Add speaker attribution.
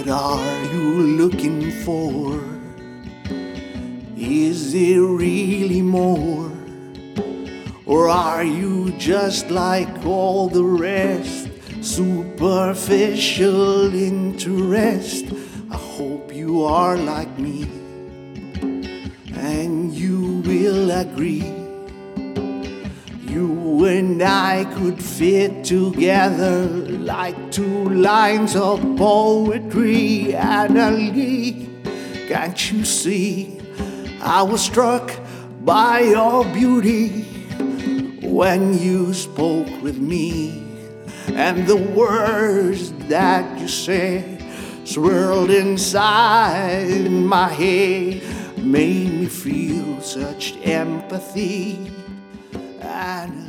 Speaker 1: What are you looking for? Is there really more? Or are you just like all the rest? Superficial interest. I hope you are like me, and you will agree. You and I could fit together like two lines of poetry. Annalie, can't you see? I was struck by your beauty when you spoke with me, and the words that you said swirled inside my head, made me feel such empathy. And